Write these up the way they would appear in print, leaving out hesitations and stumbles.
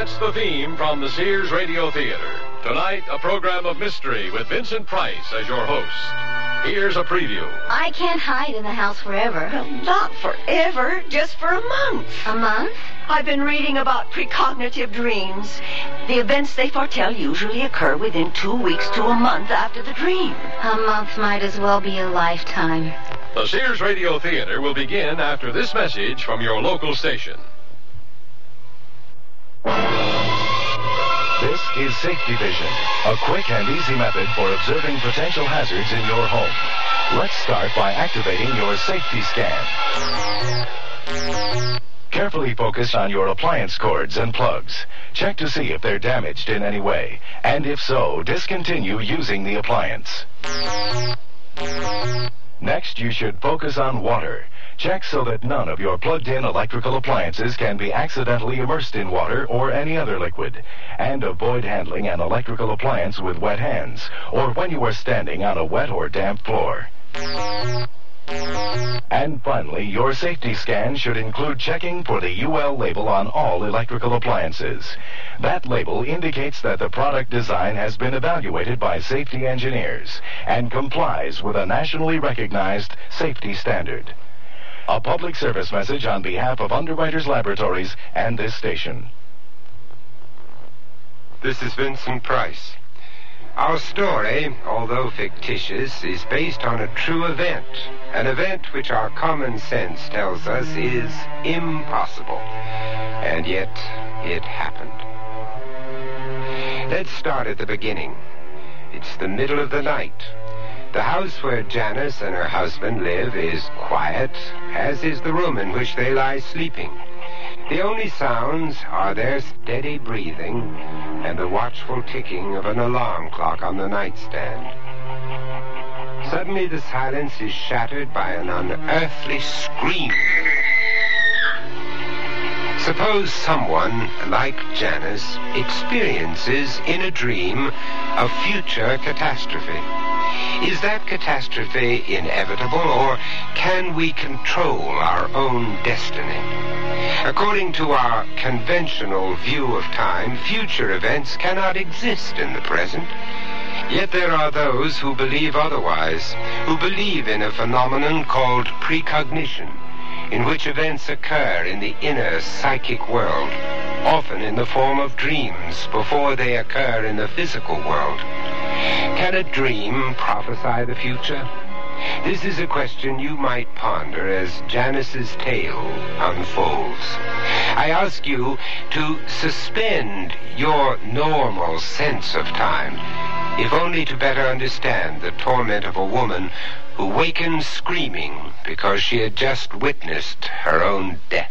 That's the theme from the Sears Radio Theater. Tonight, a program of mystery with Vincent Price as your host. Here's a preview. I can't hide in the house forever. Well, not forever, just for a month. A month? I've been reading about precognitive dreams. The events they foretell usually occur within 2 weeks to a month after the dream. A month might as well be a lifetime. The Sears Radio Theater will begin after this message from your local station. This is Safety Vision, a quick and easy method for observing potential hazards in your home. Let's start by activating your safety scan. Carefully focus on your appliance cords and plugs. Check to see if they're damaged in any way, and if so, discontinue using the appliance. Next, you should focus on water. Check so that none of your plugged-in electrical appliances can be accidentally immersed in water or any other liquid. And avoid handling an electrical appliance with wet hands, or when you are standing on a wet or damp floor. And finally, your safety scan should include checking for the UL label on all electrical appliances. That label indicates that the product design has been evaluated by safety engineers and complies with a nationally recognized safety standard. A public service message on behalf of Underwriters Laboratories and this station. This is Vincent Price. Our story, although fictitious, is based on a true event. An event which our common sense tells us is impossible. And yet, it happened. Let's start at the beginning. It's the middle of the night. The house where Janice and her husband live is quiet, as is the room in which they lie sleeping. The only sounds are their steady breathing and the watchful ticking of an alarm clock on the nightstand. Suddenly the silence is shattered by an unearthly scream. Suppose someone, like Janice, experiences in a dream a future catastrophe. Is that catastrophe inevitable, or can we control our own destiny? According to our conventional view of time, future events cannot exist in the present. Yet there are those who believe otherwise, who believe in a phenomenon called precognition, in which events occur in the inner psychic world, often in the form of dreams before they occur in the physical world. Can a dream prophesy the future? This is a question you might ponder as Janice's tale unfolds. I ask you to suspend your normal sense of time, if only to better understand the torment of a woman who wakens screaming because she had just witnessed her own death.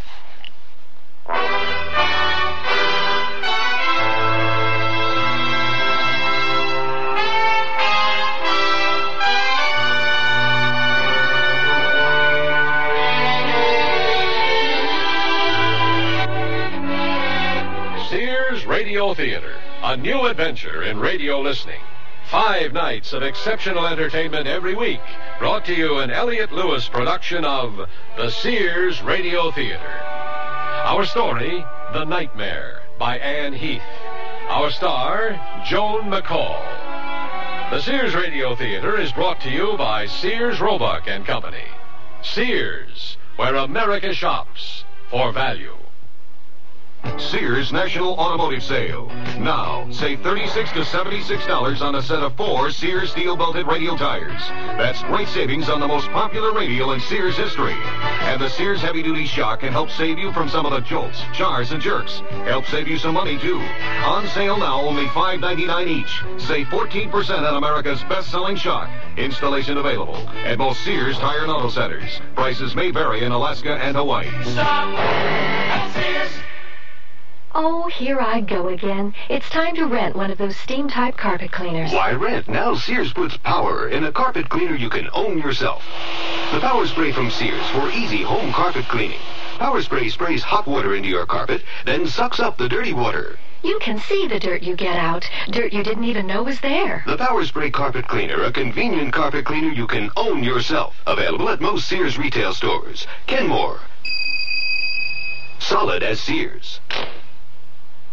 Radio Theater, a new adventure in radio listening. 5 nights of exceptional entertainment every week, brought to you an Elliott Lewis production of the Sears Radio Theater. Our story, The Nightmare, by Anne Heath. Our star, Joan McCall. The Sears Radio Theater is brought to you by Sears Roebuck and Company. Sears, where America shops for value. Sears National Automotive Sale. Now, save $36 to $76 on a set of 4 Sears steel-belted radial tires. That's great savings on the most popular radial in Sears history. And the Sears heavy-duty shock can help save you from some of the jolts, jars, and jerks. Help save you some money, too. On sale now, only $5.99 each. Save 14% on America's best-selling shock. Installation available at most Sears Tire and Auto Centers. Prices may vary in Alaska and Hawaii. Stop at Sears. Oh, here I go again. It's time to rent one of those steam-type carpet cleaners. Why rent? Now Sears puts power in a carpet cleaner you can own yourself. The Power Spray from Sears for easy home carpet cleaning. Power Spray sprays hot water into your carpet, then sucks up the dirty water. You can see the dirt you get out. Dirt you didn't even know was there. The Power Spray Carpet Cleaner, a convenient carpet cleaner you can own yourself. Available at most Sears retail stores. Kenmore. Solid as Sears.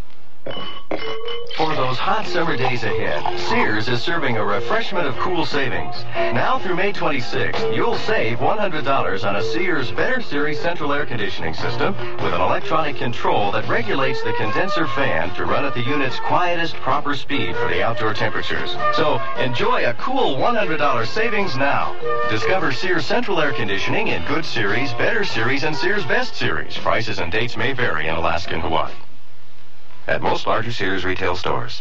For those hot summer days ahead, Sears is serving a refreshment of cool savings. Now through May 26th, you'll save $100 on a Sears Better Series central air conditioning system with an electronic control that regulates the condenser fan to run at the unit's quietest proper speed for the outdoor temperatures. So enjoy a cool $100 savings now. Discover Sears central air conditioning in Good Series, Better Series, and Sears Best Series. Prices and dates may vary in Alaska and Hawaii. At most larger Sears retail stores.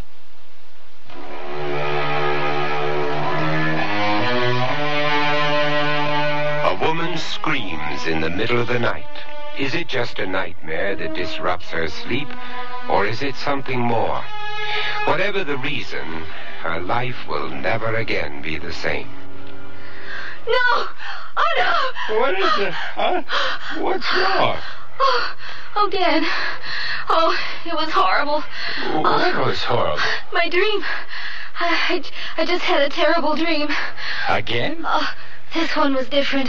A woman screams in the middle of the night. Is it just a nightmare that disrupts her sleep, or is it something more? Whatever the reason, her life will never again be the same. No! Oh, no! What is it? Huh? What's wrong? Oh, Dan. Oh, it was horrible. What was horrible? My dream. I just had a terrible dream. Again? This one was different.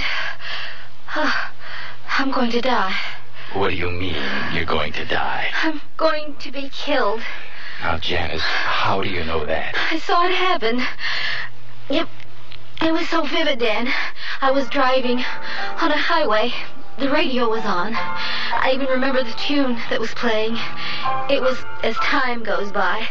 I'm going to die. What do you mean, you're going to die? I'm going to be killed. Now, Janice, how do you know that? I saw it happen. Yep. It was so vivid, Dan. I was driving on a highway. The radio was on. I even remember the tune that was playing. It was As Time Goes By.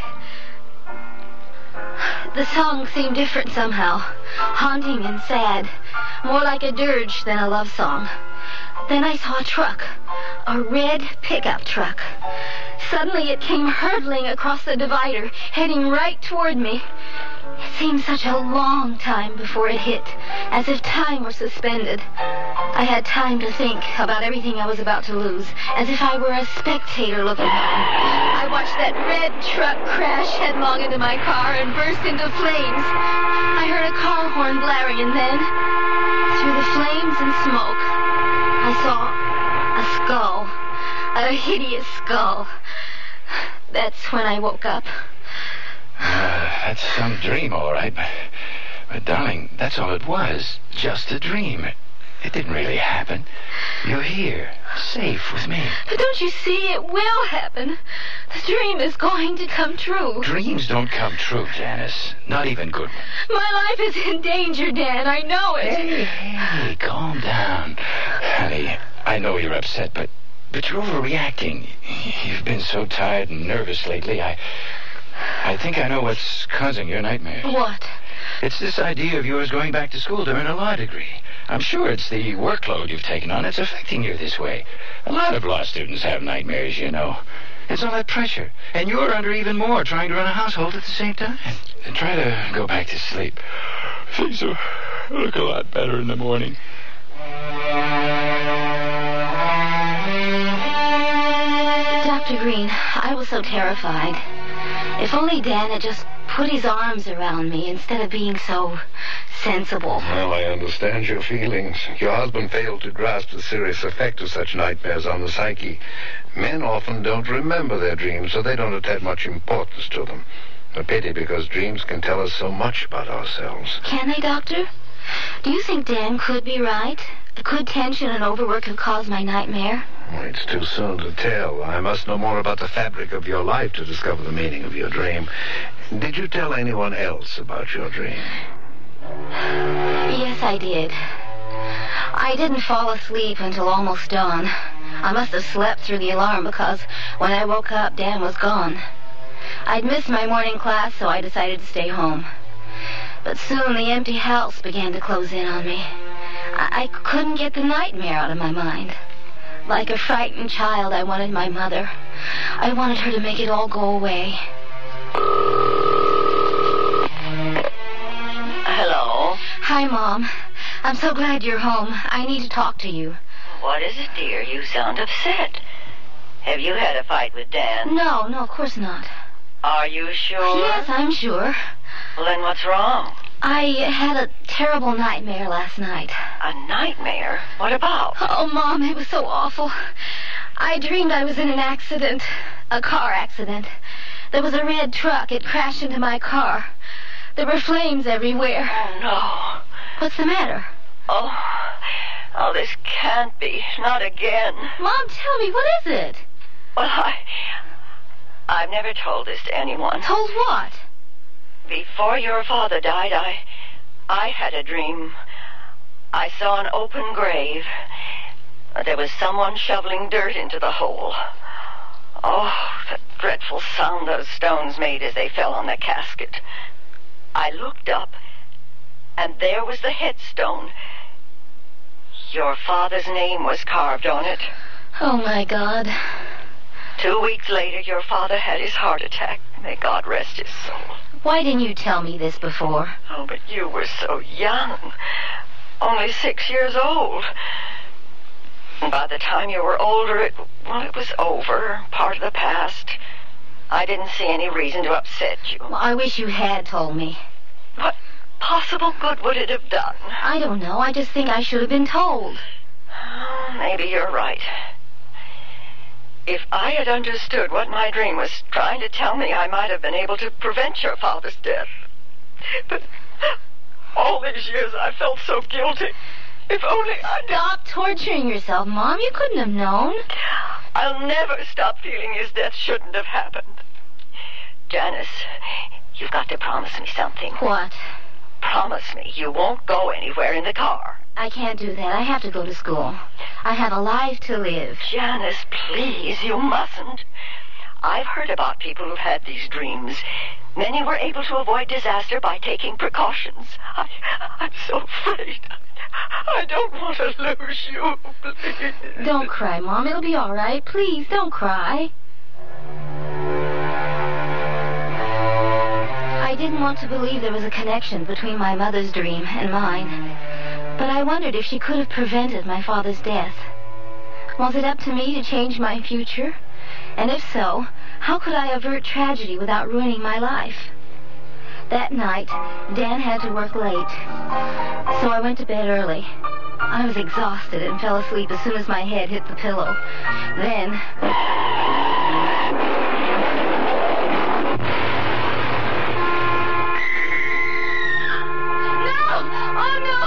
The song seemed different somehow, haunting and sad, more like a dirge than a love song. Then I saw a truck, a red pickup truck. Suddenly it came hurtling across the divider, heading right toward me. It seemed such a long time before it hit, as if time were suspended. I had time to think about everything I was about to lose, as if I were a spectator looking on. I watched that red truck crash headlong into my car and burst into flames. I heard a car horn blaring, and then, through the flames and smoke, I saw a skull, a hideous skull. That's when I woke up. That's some dream, all right. But, darling, that's all it was. Just a dream. It didn't really happen. You're here, safe with me. But don't you see? It will happen. The dream is going to come true. Dreams don't come true, Janice. Not even good ones. My life is in danger, Dan. I know it. Hey, calm down. Honey, I know you're upset, but you're overreacting. You've been so tired and nervous lately. I think I know what's causing your nightmares. What? It's this idea of yours going back to school to earn a law degree. I'm sure it's the workload you've taken on that's affecting you this way. A lot of law students have nightmares, you know. It's all that pressure. And you're under even more, trying to run a household at the same time. And try to go back to sleep. Things will look a lot better in the morning. Dr. Green, I was so terrified. If only Dan had just put his arms around me instead of being so sensible. Well, I understand your feelings. Your husband failed to grasp the serious effect of such nightmares on the psyche. Men often don't remember their dreams, so they don't attach much importance to them. A pity, because dreams can tell us so much about ourselves. Can they, Doctor? Do you think Dan could be right? Could tension and overwork have caused my nightmare? It's too soon to tell. I must know more about the fabric of your life to discover the meaning of your dream. Did you tell anyone else about your dream? Yes, I did. I didn't fall asleep until almost dawn. I must have slept through the alarm because when I woke up, Dan was gone. I'd missed my morning class, so I decided to stay home. But soon the empty house began to close in on me. I couldn't get the nightmare out of my mind. Like a frightened child, I wanted my mother. I wanted her to make it all go away. Hello? Hi, Mom. I'm so glad you're home. I need to talk to you. What is it, dear? You sound upset. Have you had a fight with Dan? No, of course not. Are you sure? Yes, I'm sure. Well, then what's wrong? I had a terrible nightmare last night. A nightmare? What about? Oh, Mom, it was so awful. I dreamed I was in an accident. A car accident. There was a red truck. It crashed into my car. There were flames everywhere. Oh, no. What's the matter? Oh, this can't be. Not again. Mom, tell me, what is it? Well, I've never told this to anyone. Told what? Before your father died, I had a dream. I saw an open grave. There was someone shoveling dirt into the hole. Oh, the dreadful sound those stones made as they fell on the casket. I looked up, and there was the headstone. Your father's name was carved on it. Oh, my God. 2 weeks later, your father had his heart attack. May God rest his soul. Why didn't you tell me this before? Oh, but you were so young. Only 6 years old. And by the time you were older, it was over. Part of the past. I didn't see any reason to upset you. Well, I wish you had told me. What possible good would it have done? I don't know. I just think I should have been told. Oh, maybe you're right. If I had understood what my dream was trying to tell me, I might have been able to prevent your father's death. But all these years I felt so guilty. If only I'd... Stop torturing yourself, Mom. You couldn't have known. I'll never stop feeling his death shouldn't have happened. Janice, you've got to promise me something. What? Promise me you won't go anywhere in the car. I can't do that. I have to go to school. I have a life to live. Janice, please, you mustn't. I've heard about people who've had these dreams. Many were able to avoid disaster by taking precautions. I'm so afraid. I don't want to lose you, please. Don't cry, Mom. It'll be all right. Please, don't cry. I didn't want to believe there was a connection between my mother's dream and mine. But I wondered if she could have prevented my father's death. Was it up to me to change my future? And if so, how could I avert tragedy without ruining my life? That night, Dan had to work late, so I went to bed early. I was exhausted and fell asleep as soon as my head hit the pillow. Then... No! Oh, no!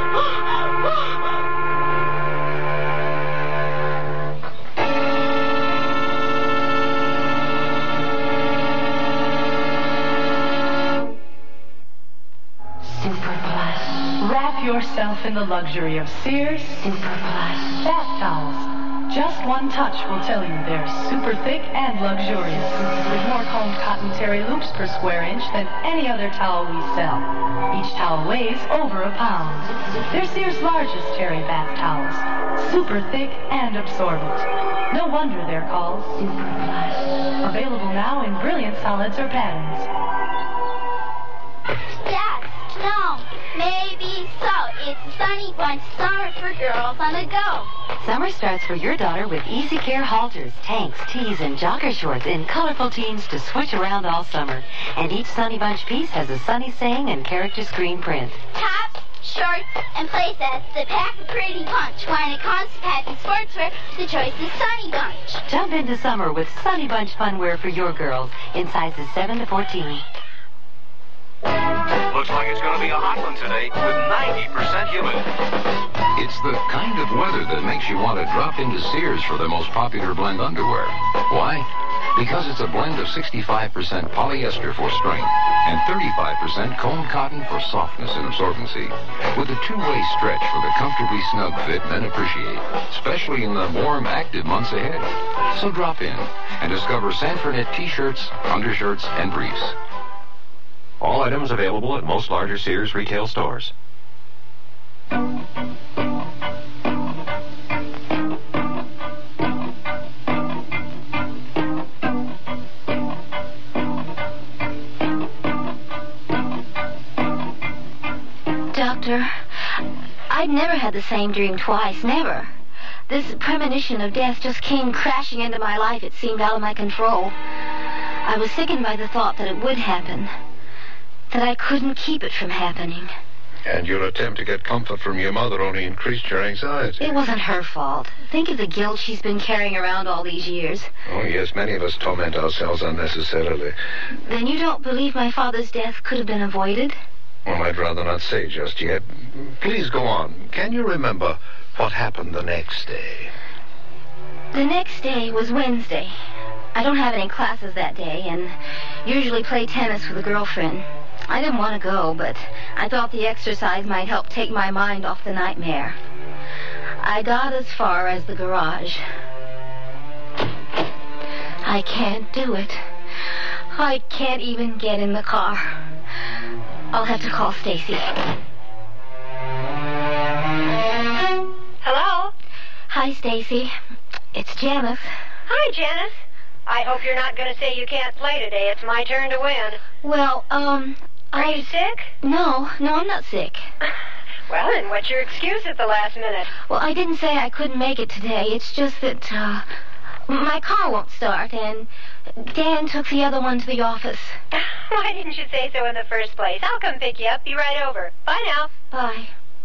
Yourself in the luxury of Sears Super Plush bath towels. Just one touch will tell you they're super thick and luxurious, with more combed cotton terry loops per square inch than any other towel we sell. Each towel weighs over a pound. They're Sears' largest terry bath towels, super thick and absorbent. No wonder they're called Super Plush. Available now in brilliant solids or patterns. Yes, no, maybe so. It's a Sunny Bunch summer for girls on the go. Summer starts for your daughter with Easy Care halters, tanks, tees, and jogger shorts in colorful teens to switch around all summer. And each Sunny Bunch piece has a sunny saying and character screen print. Tops, shorts, and playsets that pack a pretty punch. When it comes to packing sportswear, the choice is Sunny Bunch. Jump into summer with Sunny Bunch funwear for your girls in sizes 7 to 14. Looks like it's going to be a hot one today with 90% humidity. It's the kind of weather that makes you want to drop into Sears for the most popular blend underwear. Why? Because it's a blend of 65% polyester for strength and 35% combed cotton for softness and absorbency, with a two-way stretch for the comfortably snug fit men appreciate, especially in the warm, active months ahead. So drop in and discover Sanfordnet t-shirts, undershirts, and briefs. All items available at most larger Sears retail stores. Doctor, I'd never had the same dream twice, never. This premonition of death just came crashing into my life. It seemed out of my control. I was sickened by the thought that it would happen, that I couldn't keep it from happening. And your attempt to get comfort from your mother only increased your anxiety. It wasn't her fault. Think of the guilt she's been carrying around all these years. Oh, yes, many of us torment ourselves unnecessarily. Then you don't believe my father's death could have been avoided? Well, I'd rather not say just yet. Please go on. Can you remember what happened the next day? The next day was Wednesday. I don't have any classes that day and usually play tennis with a girlfriend. I didn't want to go, but I thought the exercise might help take my mind off the nightmare. I got as far as the garage. I can't do it. I can't even get in the car. I'll have to call Stacy. Hello? Hi, Stacy. It's Janice. Hi, Janice. I hope you're not going to say you can't play today. It's my turn to win. Well, Are you sick? No, I'm not sick. Well, then what's your excuse at the last minute? Well, I didn't say I couldn't make it today. It's just that, my car won't start, and Dan took the other one to the office. Why didn't you say so in the first place? I'll come pick you up. Be right over. Bye now. Bye.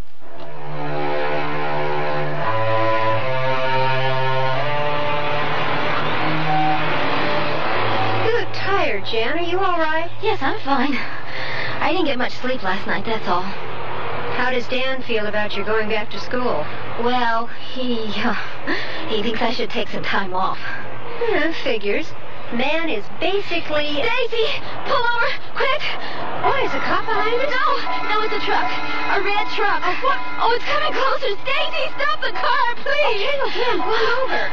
You look tired, Jan. Are you all right? Yes, I'm fine. I didn't get much sleep last night, that's all. How does Dan feel about you going back to school? Well, he thinks I should take some time off. Yeah, figures. Man is basically... Stacy! Pull over! Quick! Why, is a cop behind us? No, it's a truck. A red truck. What? Oh, it's coming closer. Stacy, stop the car, please! Okay, pull over.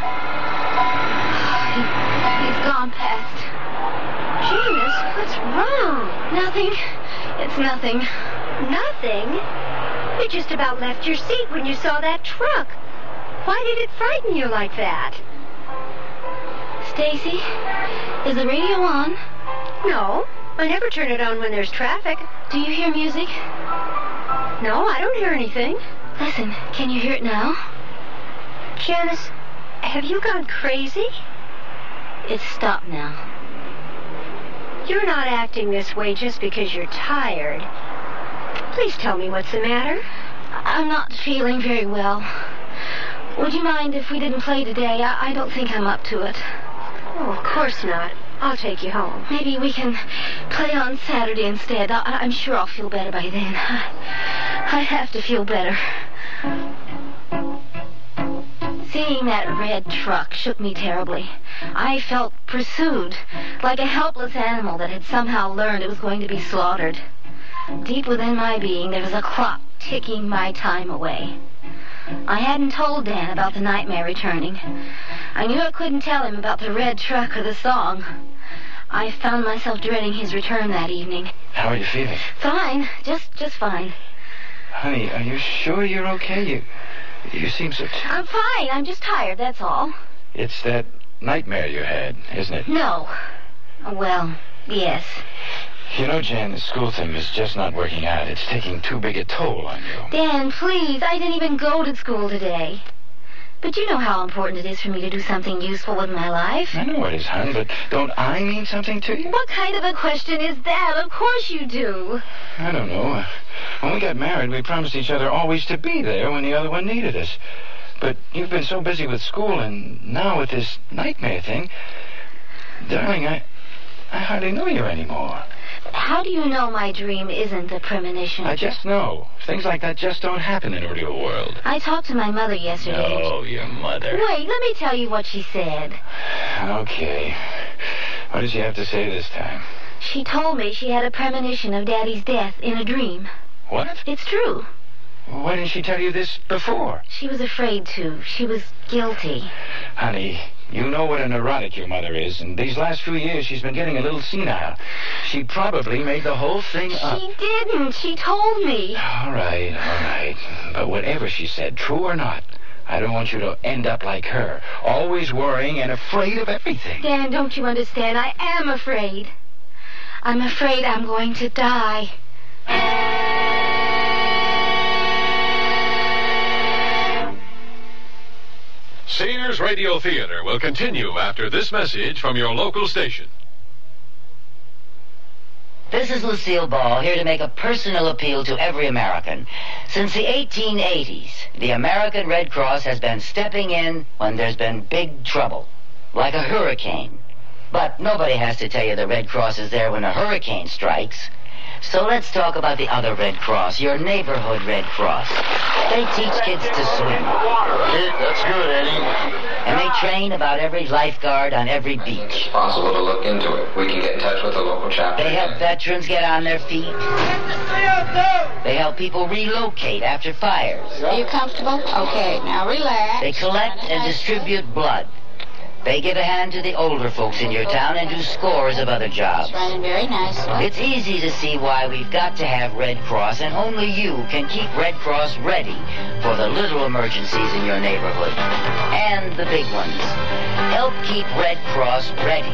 He's gone past. Janice, what's wrong? Nothing. It's nothing. Nothing? You just about left your seat when you saw that truck. Why did it frighten you like that? Stacy, is the radio on? No, I never turn it on when there's traffic. Do you hear music? No, I don't hear anything. Listen, can you hear it now? Janice, have you gone crazy? It's stopped now. You're not acting this way just because you're tired. Please tell me what's the matter. I'm not feeling very well. Would you mind if we didn't play today? I don't think I'm up to it. Oh, of course not. I'll take you home. Maybe we can play on Saturday instead. I'm sure I'll feel better by then. I have to feel better. Seeing that red truck shook me terribly. I felt pursued, like a helpless animal that had somehow learned it was going to be slaughtered. Deep within my being, there was a clock ticking my time away. I hadn't told Dan about the nightmare returning. I knew I couldn't tell him about the red truck or the song. I found myself dreading his return that evening. How are you feeling? Fine, just fine. Honey, are you sure you're okay? You seem so... I'm fine. I'm just tired, that's all. It's that nightmare you had, isn't it? No. Well, yes. You know, Jan, the school thing is just not working out. It's taking too big a toll on you. Dan, please. I didn't even go to school today. But you know how important it is for me to do something useful with my life. I know it is, hon, but don't I mean something to you? What kind of a question is that? Of course you do. I don't know. When we got married, we promised each other always to be there when the other one needed us. But you've been so busy with school, and now with this nightmare thing... Darling, I hardly know you anymore. How do you know my dream isn't a premonition? I just know. Things like that just don't happen in the real world. I talked to my mother yesterday. Oh, your mother. Wait, let me tell you what she said. Okay. What did she have to say this time? She told me she had a premonition of Daddy's death in a dream. What? It's true. Why didn't she tell you this before? She was afraid to. She was guilty. Honey, you know what a neurotic your mother is, and these last few years she's been getting a little senile. She probably made the whole thing up. She didn't. She told me. All right. But whatever she said, true or not, I don't want you to end up like her, always worrying and afraid of everything. Dan, don't you understand? I am afraid. I'm afraid I'm going to die. Sears Radio Theater will continue after this message from your local station. This is Lucille Ball, here to make a personal appeal to every American. Since the 1880s, the American Red Cross has been stepping in when there's been big trouble, like a hurricane. But nobody has to tell you the Red Cross is there when a hurricane strikes. So let's talk about the other Red Cross, your neighborhood Red Cross. They teach kids to swim. That's good, Eddie. And they train about every lifeguard on every beach. It's possible to look into it. We can get in touch with the local chapter. They help veterans get on their feet. They help people relocate after fires. Are you comfortable? Okay, now relax. They collect and distribute blood. They give a hand to the older folks in your town and do scores of other jobs. Running very nicely. It's easy to see why we've got to have Red Cross, and only you can keep Red Cross ready for the little emergencies in your neighborhood. And the big ones. Help keep Red Cross ready.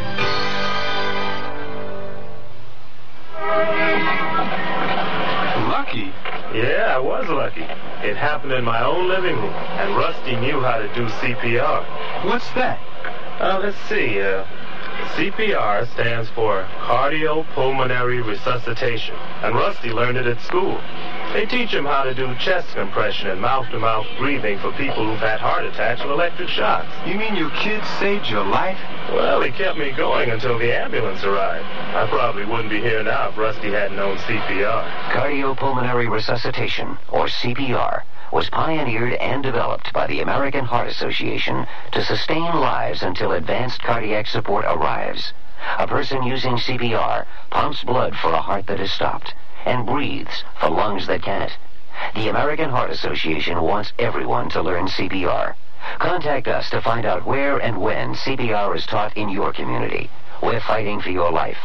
Lucky? Yeah, I was lucky. It happened in my own living room, and Rusty knew how to do CPR. What's that? Let's see. CPR stands for cardiopulmonary resuscitation, and Rusty learned it at school. They teach him how to do chest compression and mouth-to-mouth breathing for people who've had heart attacks or electric shocks. You mean your kid saved your life? Well, he kept me going until the ambulance arrived. I probably wouldn't be here now if Rusty hadn't known CPR. Cardiopulmonary resuscitation, or CPR, was pioneered and developed by the American Heart Association to sustain lives until advanced cardiac support arrives. A person using CPR pumps blood for a heart that is stopped and breathes for lungs that can't. The American Heart Association wants everyone to learn CPR. Contact us to find out where and when CPR is taught in your community. We're fighting for your life.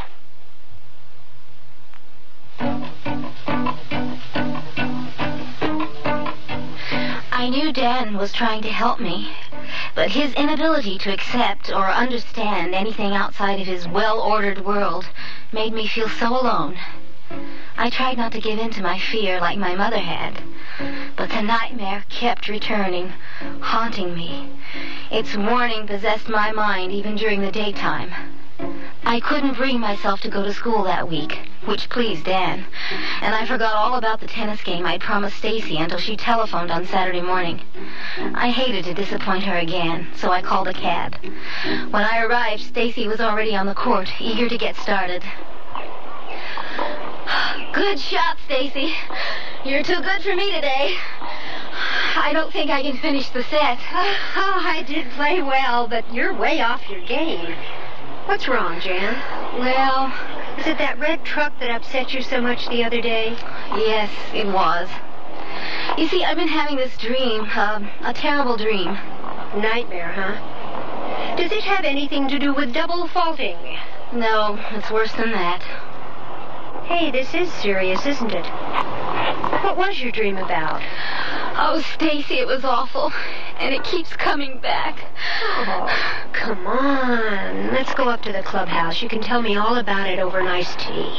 I knew Dan was trying to help me, but his inability to accept or understand anything outside of his well-ordered world made me feel so alone. I tried not to give in to my fear like my mother had, but the nightmare kept returning, haunting me. Its warning possessed my mind even during the daytime. I couldn't bring myself to go to school that week, which pleased Dan, and I forgot all about the tennis game I'd promised Stacy until she telephoned on Saturday morning. I hated to disappoint her again, so I called a cab. When I arrived, Stacy was already on the court, eager to get started. Good shot, Stacy. You're too good for me today. I don't think I can finish the set. Oh, I did play well, but you're way off your game. What's wrong, Jan? Well, is it that red truck that upset you so much the other day? Yes, it was. You see, I've been having this dream, a terrible dream. Nightmare, huh? Does it have anything to do with double faulting? No, it's worse than that. Hey, this is serious, isn't it? What was your dream about? Oh, Stacy, it was awful. And it keeps coming back. Oh, come on. Let's go up to the clubhouse. You can tell me all about it over an iced tea.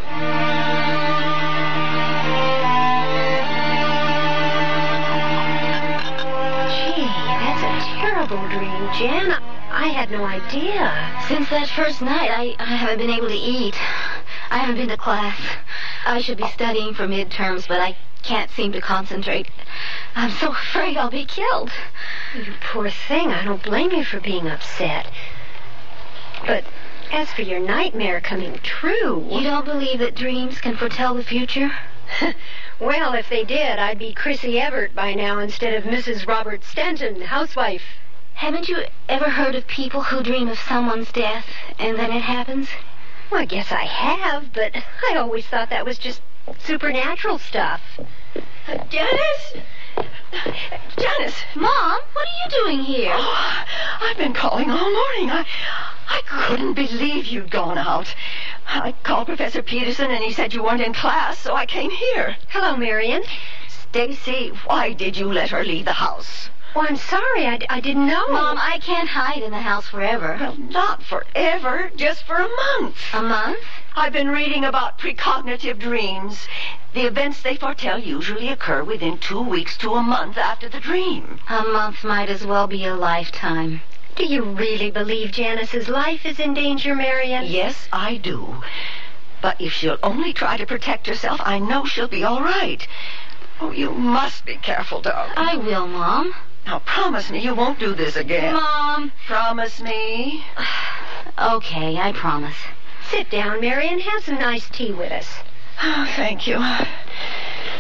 Gee, that's a terrible dream, Jan. I had no idea. Since that first night, I haven't been able to eat. I haven't been to class. I should be studying for midterms, but I can't seem to concentrate. I'm so afraid I'll be killed. You poor thing. I don't blame you for being upset. But as for your nightmare coming true... You don't believe that dreams can foretell the future? Well, if they did, I'd be Chrissy Everett by now instead of Mrs. Robert Stanton, housewife. Haven't you ever heard of people who dream of someone's death and then it happens? Well, I guess I have, but I always thought that was just supernatural stuff. Janice? Janice! Mom, what are you doing here? Oh, I've been calling all morning. I couldn't believe you'd gone out. I called Professor Peterson and he said you weren't in class, so I came here. Hello, Marion. Stacy, why did you let her leave the house? Oh, I'm sorry. I didn't know. Mom, I can't hide in the house forever. Well, not forever, just for a month. A month? I've been reading about precognitive dreams. The events they foretell usually occur within 2 weeks to a month after the dream. A month might as well be a lifetime. Do you really believe Janice's life is in danger, Marion? Yes, I do. But if she'll only try to protect herself, I know she'll be all right. Oh, you must be careful, darling. I will, Mom. Now, promise me you won't do this again. Mom. Promise me. Okay, I promise. Sit down, Marion. Have some nice tea with us. Oh, thank you.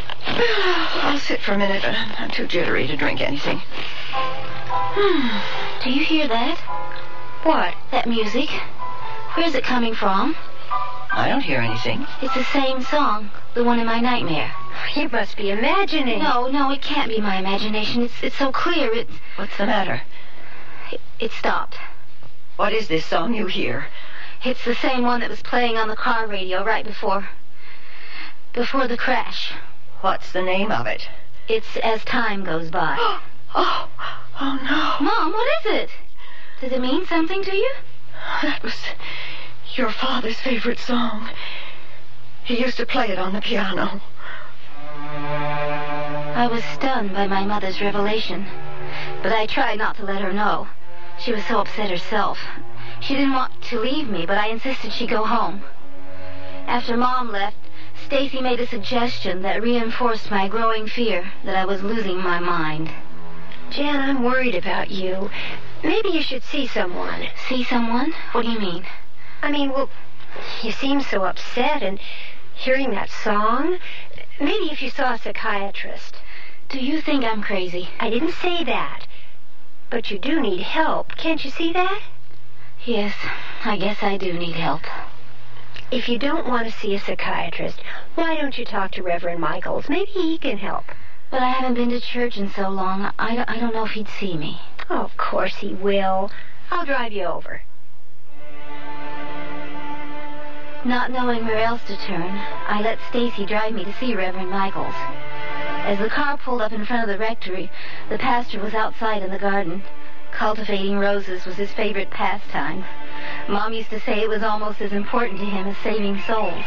I'll sit for a minute. I'm too jittery to drink anything. Do you hear that? What? That music. Where's it coming from? I don't hear anything. It's the same song, the one in my nightmare. You must be imagining. No, it can't be my imagination. It's so clear. What's the matter? It stopped. What is this song you hear? It's the same one that was playing on the car radio right before the crash. What's the name of it? It's As Time Goes By. Oh no. Mom, what is it? Does it mean something to you? That was your father's favorite song. He used to play it on the piano. I was stunned by my mother's revelation, but I tried not to let her know. She was so upset herself. She didn't want to leave me, but I insisted she go home. After Mom left, Stacy made a suggestion that reinforced my growing fear that I was losing my mind. Jan, I'm worried about you. Maybe you should see someone. See someone? What do you mean? I mean, well, you seem so upset, and hearing that song, maybe if you saw a psychiatrist. Do you think I'm crazy? I didn't say that. But you do need help. Can't you see that? Yes, I guess I do need help. If you don't want to see a psychiatrist, why don't you talk to Reverend Michaels? Maybe he can help. But I haven't been to church in so long. I don't know if he'd see me. Oh, of course he will. I'll drive you over. Not knowing where else to turn, I let Stacy drive me to see Reverend Michaels. As the car pulled up in front of the rectory, the pastor was outside in the garden. Cultivating roses was his favorite pastime. Mom used to say it was almost as important to him as saving souls.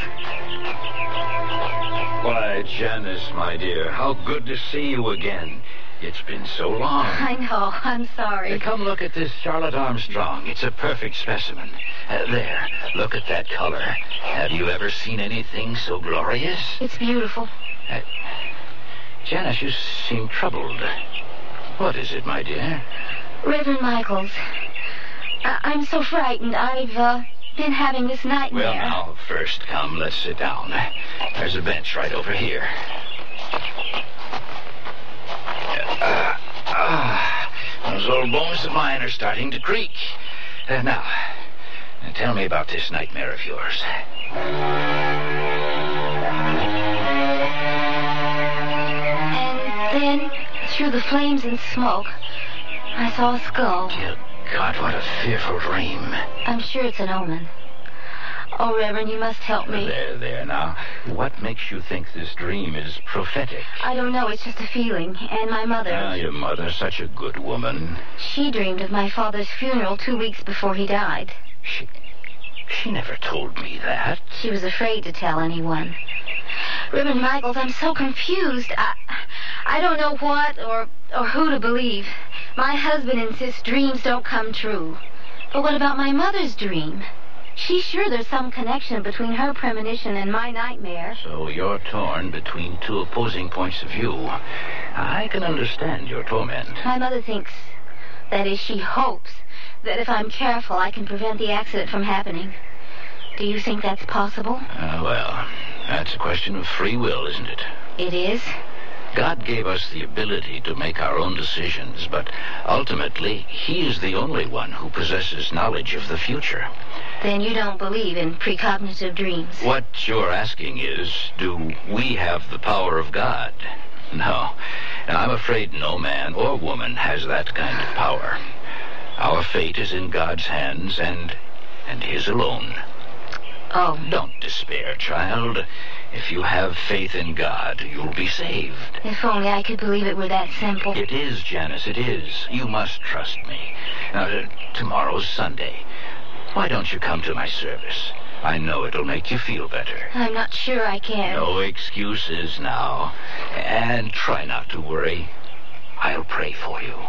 Why, Janice, my dear, how good to see you again. It's been so long. I know. I'm sorry. Come look at this Charlotte Armstrong. It's a perfect specimen. There, look at that color. Have you ever seen anything so glorious? It's beautiful. Janice, you seem troubled. What is it, my dear? Reverend Michaels, I'm so frightened. I've been having this nightmare. Well, now, first, come, let's sit down. There's a bench right over here. Those old bones of mine are starting to creak. Now, tell me about this nightmare of yours. And then, through the flames and smoke, I saw a skull. Dear God, what a fearful dream. I'm sure it's an omen. Oh, Reverend, you must help me. There, now. What makes you think this dream is prophetic? I don't know. It's just a feeling. And my mother... your mother's such a good woman. She dreamed of my father's funeral 2 weeks before he died. She never told me that. She was afraid to tell anyone. Reverend Michaels, I'm so confused. I don't know what or who to believe. My husband insists dreams don't come true. But what about my mother's dream? She's sure there's some connection between her premonition and my nightmare. So you're torn between two opposing points of view. I can understand your torment. My mother thinks, that is, she hopes, that if I'm careful, I can prevent the accident from happening. Do you think that's possible? Well, that's a question of free will, isn't it? It is? God gave us the ability to make our own decisions, but ultimately, He is the only one who possesses knowledge of the future. Then you don't believe in precognitive dreams? What you're asking is, do we have the power of God? No. And I'm afraid no man or woman has that kind of power. Our fate is in God's hands and His alone. Oh. Don't despair, child. If you have faith in God, you'll be saved. If only I could believe it were that simple. It is, Janice, it is. You must trust me. Now, tomorrow's Sunday. Why don't you come to my service? I know it'll make you feel better. I'm not sure I can. No excuses now. And try not to worry. I'll pray for you.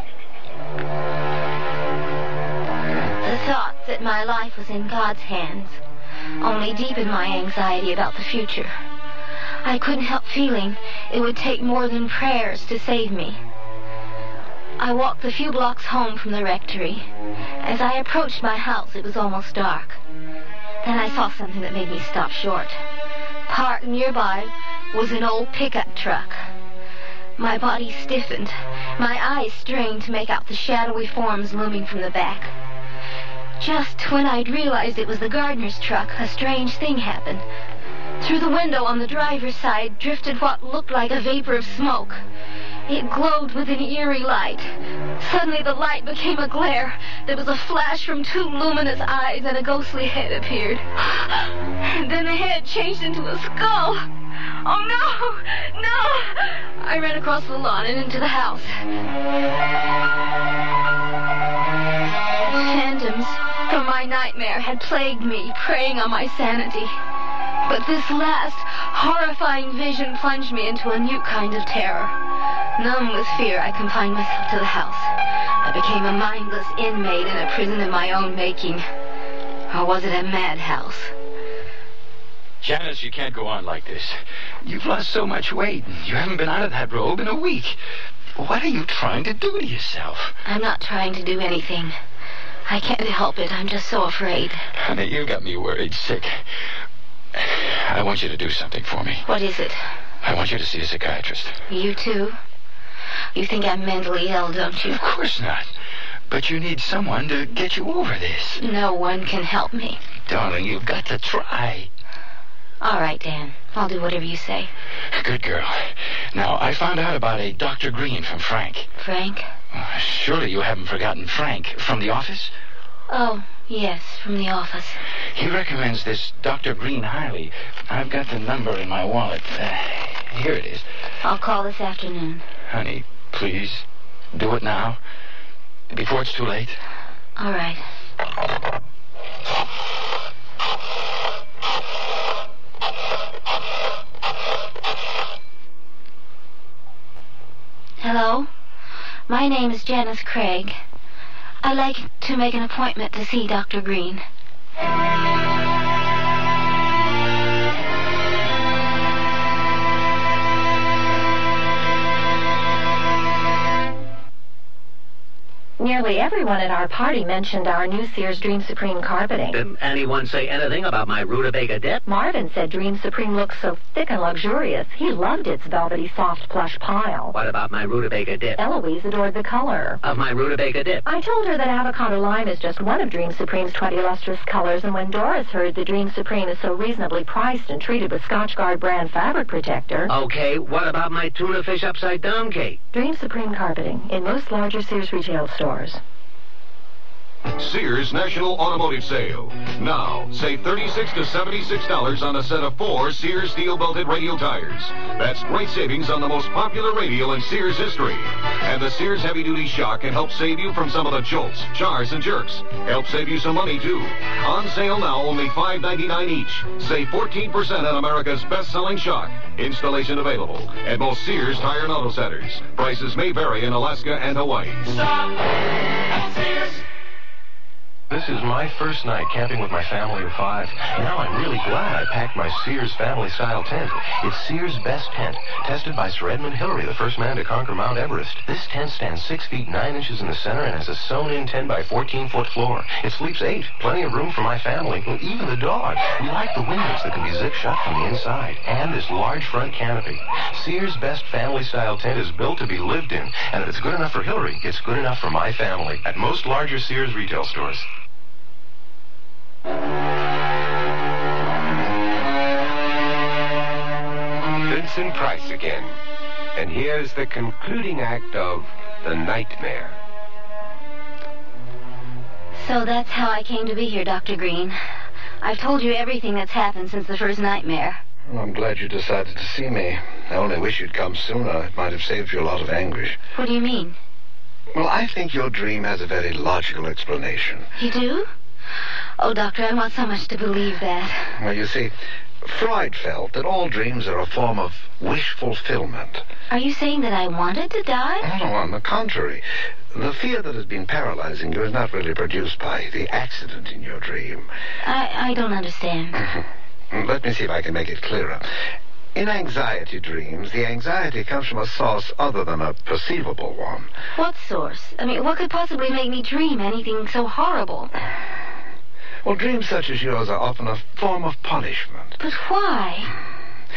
The thought that my life was in God's hands only deepened my anxiety about the future. I couldn't help feeling it would take more than prayers to save me. I walked a few blocks home from the rectory. As I approached my house, it was almost dark. Then I saw something that made me stop short. Parked nearby was an old pickup truck. My body stiffened, my eyes strained to make out the shadowy forms looming from the back. Just when I'd realized it was the gardener's truck, a strange thing happened. Through the window on the driver's side drifted what looked like a vapor of smoke. It glowed with an eerie light. Suddenly the light became a glare. There was a flash from 2 luminous eyes and a ghostly head appeared. And then the head changed into a skull. Oh, no! No! I ran across the lawn and into the house. Phantoms from my nightmare had plagued me, preying on my sanity. But this last, horrifying vision plunged me into a new kind of terror. Numb with fear, I confined myself to the house. I became a mindless inmate in a prison of my own making. Or was it a madhouse? Janice, you can't go on like this. You've lost so much weight. You haven't been out of that robe in a week. What are you trying to do to yourself? I'm not trying to do anything. I can't help it. I'm just so afraid. Honey, you got me worried sick. I want you to do something for me. What is it? I want you to see a psychiatrist. You too? You think I'm mentally ill, don't you? Of course not. But you need someone to get you over this. No one can help me. Darling, you've got to try. All right, Dan. I'll do whatever you say. Good girl. Now, I found out about a Dr. Green from Frank. Frank? Surely you haven't forgotten Frank from the office? Oh, yes, from the office. He recommends this Dr. Green highly. I've got the number in my wallet. Here it is. I'll call this afternoon. Honey, please, do it now, before it's too late. All right. Hello? My name is Janice Craig. I'd like to make an appointment to see Dr. Green. Nearly everyone at our party mentioned our new Sears Dream Supreme carpeting. Did anyone say anything about my rutabaga dip? Marvin said Dream Supreme looks so thick and luxurious. He loved its velvety, soft plush pile. What about my rutabaga dip? Eloise adored the color of my rutabaga dip. I told her that avocado lime is just one of Dream Supreme's 20 lustrous colors, and when Doris heard that Dream Supreme is so reasonably priced and treated with Scotchgard brand fabric protector... Okay, what about my tuna fish upside down cake? Dream Supreme carpeting in most larger Sears retail stores. Sears National Automotive Sale. Now, save $36 to $76 on a set of 4 Sears steel-belted radial tires. That's great savings on the most popular radial in Sears history. And the Sears heavy-duty shock can help save you from some of the jolts, jars, and jerks. Help save you some money, too. On sale now, only $5.99 each. Save 14% on America's best-selling shock. Installation available at most Sears Tire and Auto Centers. Prices may vary in Alaska and Hawaii. Stop at Sears. This is my first night camping with my family of 5. Now I'm really glad I packed my Sears family-style tent. It's Sears' best tent, tested by Sir Edmund Hillary, the first man to conquer Mount Everest. This tent stands 6 feet 9 inches in the center and has a sewn-in 10 by 14-foot floor. It sleeps 8, plenty of room for my family, and even the dog. We like the windows that can be zip shut from the inside, and this large front canopy. Sears' best family-style tent is built to be lived in, and if it's good enough for Hillary, it's good enough for my family. At most larger Sears retail stores. Vincent Price again. And here's the concluding act of The Nightmare. So that's how I came to be here, Dr. Green. I've told you everything that's happened since the first nightmare. Well, I'm glad you decided to see me. I only wish you'd come sooner. It might have saved you a lot of anguish. What do you mean? Well, I think your dream has a very logical explanation. You do? Oh, Doctor, I want so much to believe that. Well, you see, Freud felt that all dreams are a form of wish fulfillment. Are you saying that I wanted to die? No, on the contrary. The fear that has been paralyzing you is not really produced by the accident in your dream. I don't understand. Let me see if I can make it clearer. In anxiety dreams, the anxiety comes from a source other than a perceivable one. What source? I mean, what could possibly make me dream anything so horrible? Well, dreams such as yours are often a form of punishment. But why?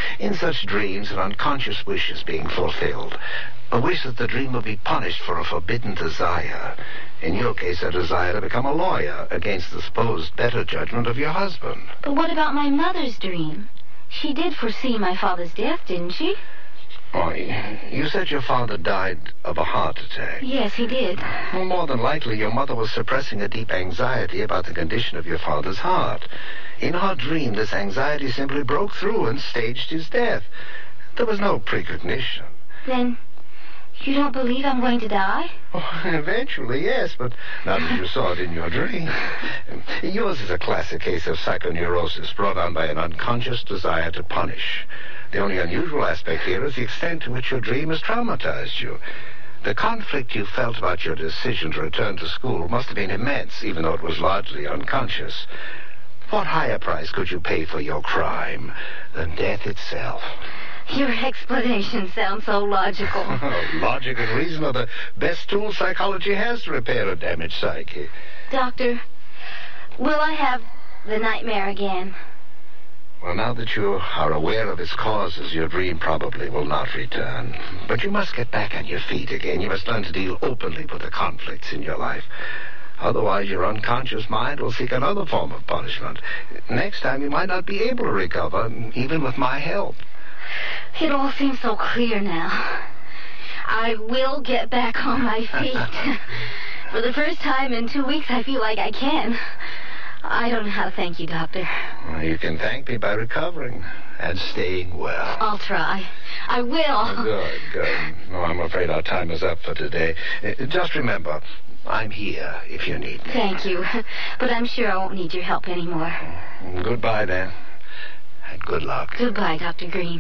In such dreams, an unconscious wish is being fulfilled. A wish that the dream will be punished for a forbidden desire. In your case, a desire to become a lawyer against the supposed better judgment of your husband. But what about my mother's dream? She did foresee my father's death, didn't she? Oh, you said your father died of a heart attack. Yes, he did. Well, more than likely, your mother was suppressing a deep anxiety about the condition of your father's heart. In her dream, this anxiety simply broke through and staged his death. There was no precognition. Then you don't believe I'm going to die? Oh, eventually, yes, but not as you saw it in your dream. Yours is a classic case of psychoneurosis brought on by an unconscious desire to punish. The only unusual aspect here is the extent to which your dream has traumatized you. The conflict you felt about your decision to return to school must have been immense, even though it was largely unconscious. What higher price could you pay for your crime than death itself? Your explanation sounds so logical. Logic and reason are the best tools psychology has to repair a damaged psyche. Doctor, will I have the nightmare again? Well, now that you are aware of its causes, your dream probably will not return. But you must get back on your feet again. You must learn to deal openly with the conflicts in your life. Otherwise, your unconscious mind will seek another form of punishment. Next time, you might not be able to recover, even with my help. It all seems so clear now. I will get back on my feet. For the first time in 2 weeks, I feel like I can. I don't know how to thank you, Doctor. Well, you can thank me by recovering and staying well. I'll try. I will. Oh, good. Oh, I'm afraid our time is up for today. Just remember, I'm here if you need me. Thank you. But I'm sure I won't need your help anymore. Goodbye, then. And good luck. Goodbye, Dr. Green.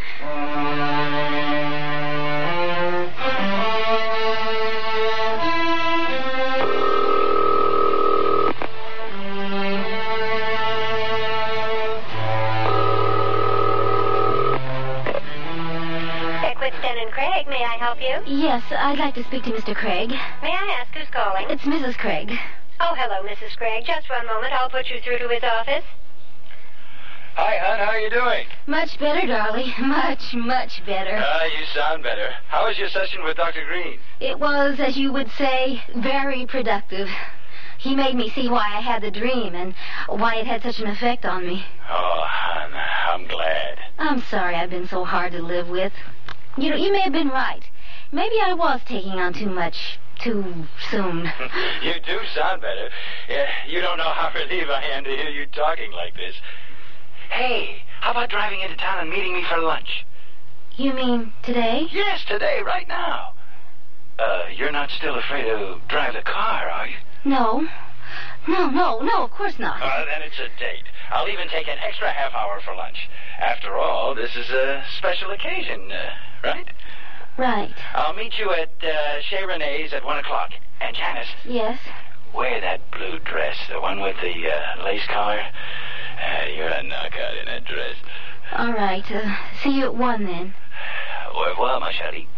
Craig, may I help you? Yes, I'd like to speak to Mr. Craig. May I ask who's calling? It's Mrs. Craig. Oh, hello, Mrs. Craig. Just 1 moment. I'll put you through to his office. Hi, hon. How are you doing? Much better, darling. Much, much better. You sound better. How was your session with Dr. Green? It was, as you would say, very productive. He made me see why I had the dream and why it had such an effect on me. Oh, hon, I'm glad. I'm sorry I've been so hard to live with. You know, you may have been right. Maybe I was taking on too much too soon. You do sound better. You don't know how relieved I am to hear you talking like this. Hey, how about driving into town and meeting me for lunch? You mean today? Yes, today, right now. You're not still afraid to drive the car, are you? No. No, of course not. Then it's a date. I'll even take an extra half hour for lunch. After all, this is a special occasion, right? Right. I'll meet you at Chez Renee's at 1 o'clock. And Janice. Yes? Wear that blue dress, the one with the lace collar. You're a knockout in that dress. All right. See you at 1 then. Au revoir, ma chérie.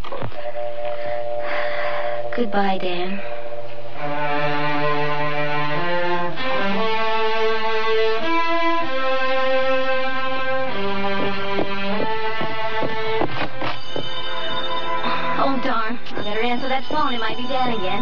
Goodbye, Dan. Oh, darn. I better answer that phone. It might be Dan again.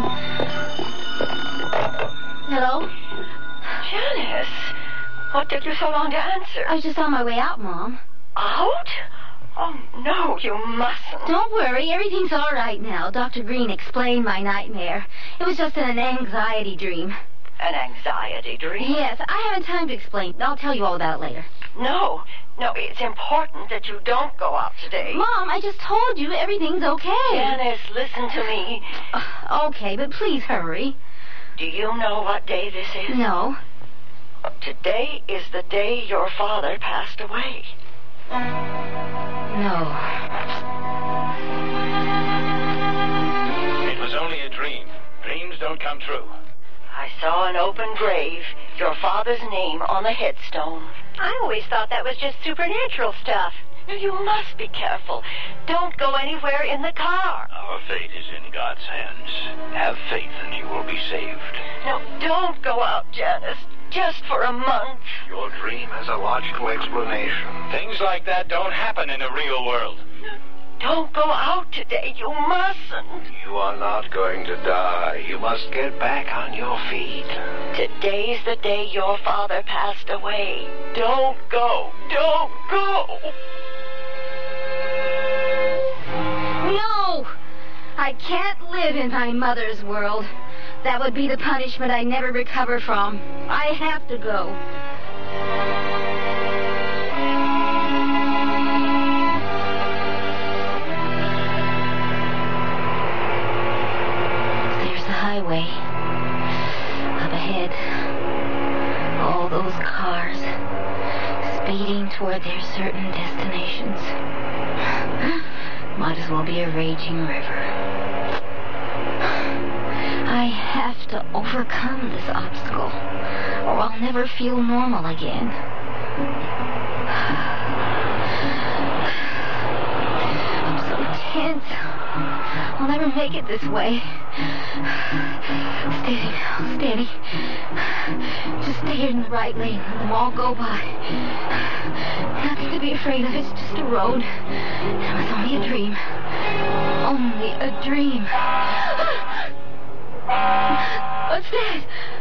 Hello? Janice, what took you so long to answer? I was just on my way out, Mom. Out? Oh, no, you mustn't. Don't worry. Everything's all right now. Dr. Green explained my nightmare. It was just an anxiety dream. An anxiety dream? Yes, I haven't time to explain. I'll tell you all about it later. No, it's important that you don't go out today. Mom, I just told you everything's okay. Janice, listen to me. Okay, but please hurry. Do you know what day this is? No. Today is the day your father passed away. No. It was only a dream. Dreams don't come true. I saw an open grave, your father's name on the headstone. I always thought that was just supernatural stuff. You must be careful. Don't go anywhere in the car. Our fate is in God's hands. Have faith and you will be saved. No, don't go out, Janice. just for a month. Your dream has a logical explanation. Things like that don't happen in the real world. Don't go out today. You mustn't. You are not going to die. You must get back on your feet. Today's the day your father passed away. Don't go. Don't go. No! I can't live in my mother's world. That would be the punishment I never recover from. I have to go. There's the highway. Up ahead. All those cars speeding toward their certain destinations. Might as well be a raging river. I have to overcome this obstacle, or I'll never feel normal again. I'm so tense. I'll never make it this way. Steady now, steady. Just stay in the right lane and the wall go by. Nothing to be afraid of. It's just a road. It was only a dream. Only a dream. What's that?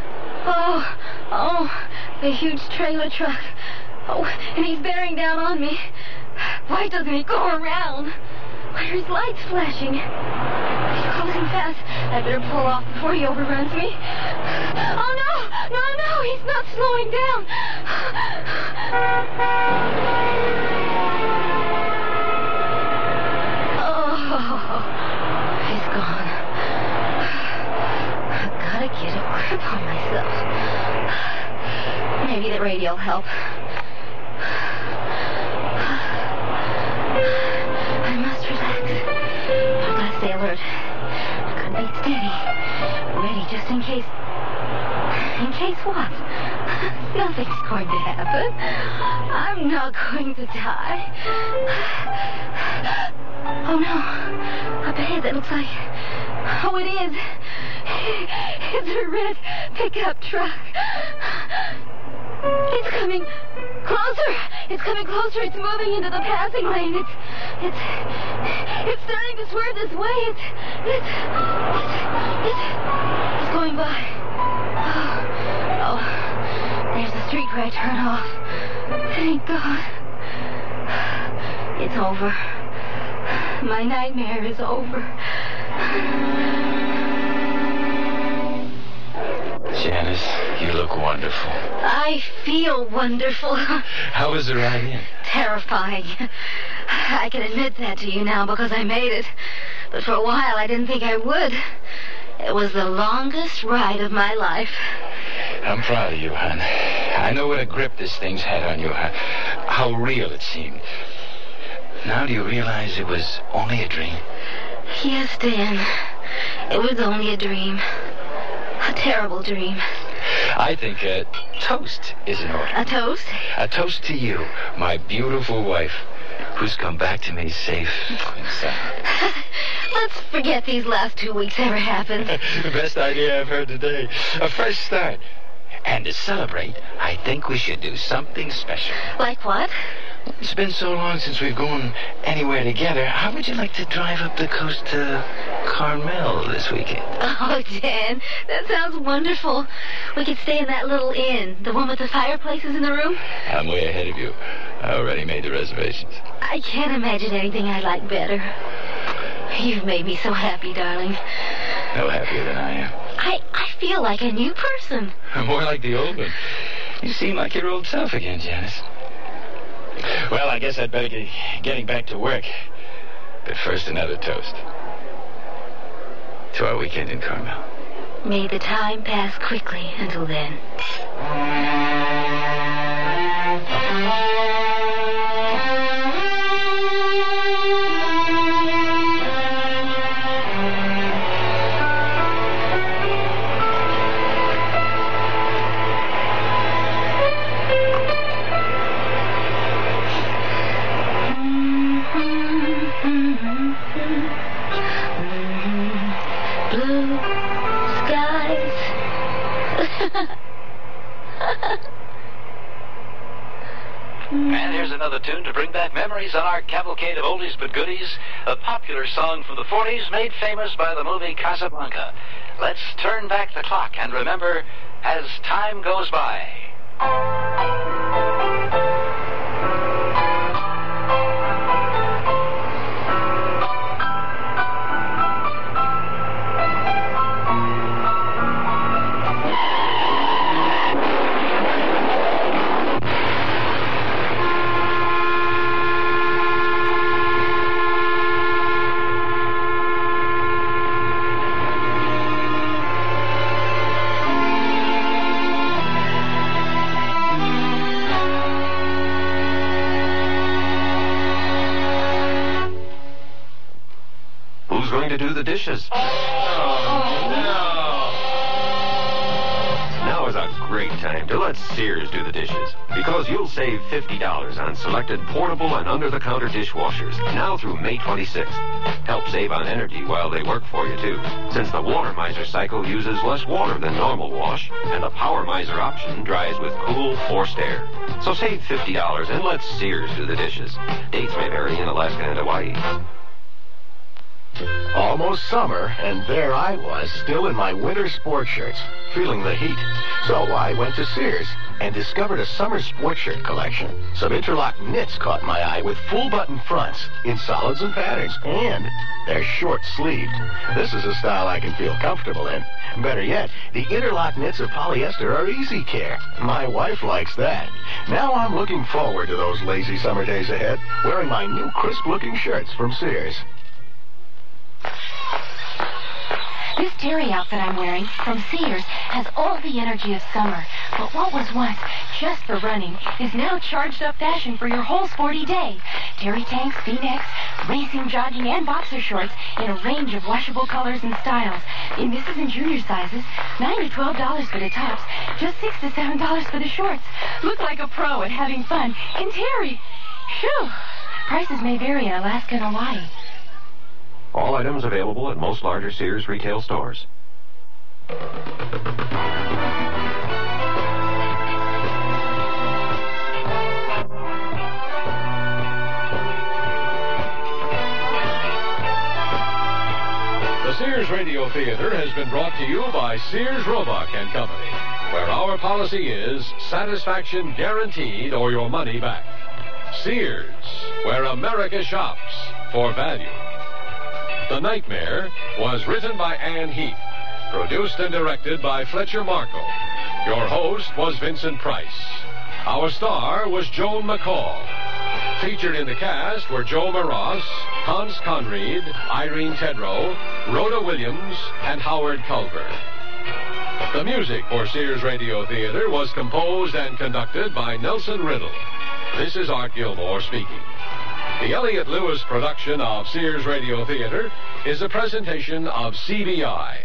Oh, a huge trailer truck. Oh, and he's bearing down on me. Why doesn't he go around? Why are his lights flashing? He's closing fast. I better pull off before he overruns me. Oh, no, he's not slowing down. Oh, he's gone. I've got to get a grip on myself. Maybe the radio will help. I must relax. I've got to stay alert. I couldn't be steady. Ready just in case. In case what? Nothing's going to happen. I'm not going to die. Oh, no. Up ahead, that looks like... Oh, it is. It's a red pickup truck. It's coming closer. It's coming closer. It's moving into the passing lane. It's starting to swerve this way. It's going by. Oh, there's the street where I turn off. Thank God. It's over. My nightmare is over. Janice, you look wonderful. I feel wonderful. How was the ride in? Terrifying. I can admit that to you now because I made it. But for a while I didn't think I would. It was the longest ride of my life. I'm proud of you, hon. I know what a grip this thing's had on you. How real it seemed. Now do you realize it was only a dream? Yes, Dan. It was only a dream. A terrible dream. I think a toast is in order. A toast? A toast to you, my beautiful wife, who's come back to me safe and sound. Let's forget these last 2 weeks ever happened. The best idea I've heard today. A fresh start. And to celebrate, I think we should do something special. Like what? It's been so long since we've gone anywhere together. How would you like to drive up the coast to Carmel this weekend? Oh, Dan, that sounds wonderful. We could stay in that little inn, the one with the fireplaces in the room. I'm way ahead of you. I already made the reservations. I can't imagine anything I like better. You've made me so happy, darling. No happier than I am. I feel like a new person. More like the old one. You seem like your old self again, Janice. Well, I guess I'd better get getting back to work. But first, another toast. To our weekend in Carmel. May the time pass quickly until then. And here's another tune to bring back memories on our cavalcade of oldies but goodies. A popular song from the 40s made famous by the movie Casablanca. Let's turn back the clock and remember as time goes by. Who's going to do the dishes? Now is a great time to let Sears do the dishes, because you'll save $50 on selected portable and under-the-counter dishwashers now through May 26th. Help save on energy while they work for you, too, since the Water Miser cycle uses less water than normal wash, and the Power Miser option dries with cool, forced air. So save $50 and let Sears do the dishes. Dates may vary in Alaska and Hawaii. Almost summer, and there I was, still in my winter sport shirts, feeling the heat. So I went to Sears and discovered a summer sport shirt collection. Some interlock knits caught my eye with full-button fronts in solids and patterns, and they're short-sleeved. This is a style I can feel comfortable in. Better yet, the interlock knits of polyester are easy care. My wife likes that. Now I'm looking forward to those lazy summer days ahead, wearing my new crisp-looking shirts from Sears. This Terry outfit I'm wearing from Sears has all the energy of summer. But what was once just for running is now charged up fashion for your whole sporty day. Terry tanks, V-necks, racing, jogging, and boxer shorts in a range of washable colors and styles. In misses and junior sizes, $9 to $12 for the tops, just $6 to $7 for the shorts. Look like a pro at having fun in Terry. Phew! Prices may vary in Alaska and Hawaii. All items available at most larger Sears retail stores. The Sears Radio Theater has been brought to you by Sears Roebuck and Company, where our policy is satisfaction guaranteed or your money back. Sears, where America shops for value. The Nightmare was written by Ann Heath, produced and directed by Fletcher Marco. Your host was Vincent Price. Our star was Joan McCall. Featured in the cast were Joe Maras, Hans Conried, Irene Tedrow, Rhoda Williams, and Howard Culver. The music for Sears Radio Theater was composed and conducted by Nelson Riddle. This is Art Gilmore speaking. The Elliott Lewis production of Sears Radio Theater is a presentation of CBI.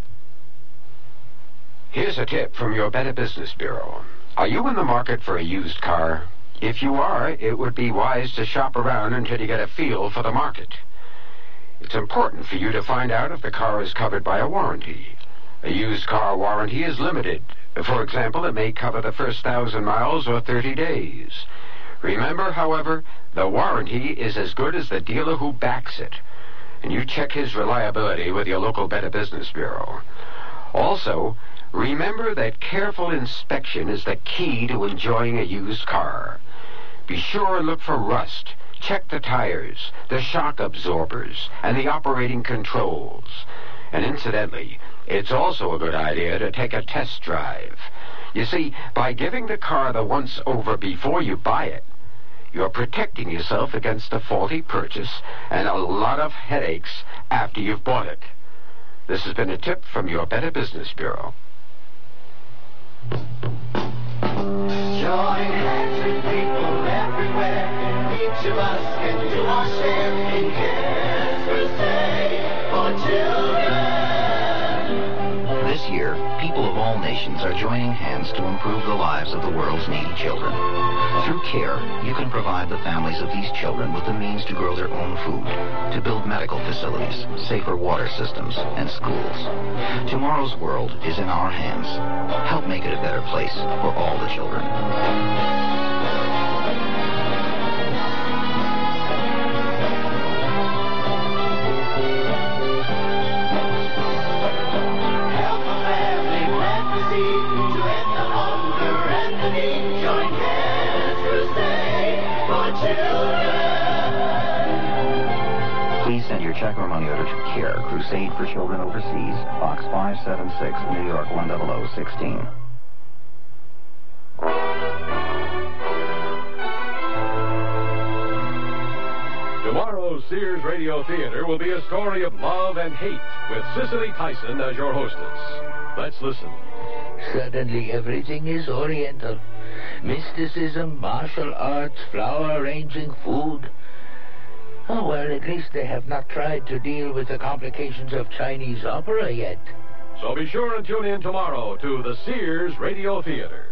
Here's a tip from your Better Business Bureau. Are you in the market for a used car? If you are, it would be wise to shop around until you get a feel for the market. It's important for you to find out if the car is covered by a warranty. A used car warranty is limited. For example, it may cover the first 1,000 miles or 30 days. Remember, however, the warranty is as good as the dealer who backs it. And you check his reliability with your local Better Business Bureau. Also, remember that careful inspection is the key to enjoying a used car. Be sure and look for rust. Check the tires, the shock absorbers, and the operating controls. And incidentally, it's also a good idea to take a test drive. You see, by giving the car the once-over before you buy it, you're protecting yourself against a faulty purchase and a lot of headaches after you've bought it. This has been a tip from your Better Business Bureau. Join hands with people everywhere. Each of us can do our share in Cares Crusade for Children. This year, people of all all nations are joining hands to improve the lives of the world's needy children. Through CARE, you can provide the families of these children with the means to grow their own food, to build medical facilities, safer water systems, and schools. Tomorrow's world is in our hands. Help make it a better place for all the children. Please send your check or money order to CARE, Crusade for Children Overseas, Box 576, New York 10016. Tomorrow's Sears Radio Theater will be a story of love and hate with Cicely Tyson as your hostess. Let's listen. Suddenly everything is Oriental. Mysticism, martial arts, flower arranging, food. Oh, well, at least they have not tried to deal with the complications of Chinese opera yet. So be sure and tune in tomorrow to the Sears Radio Theater.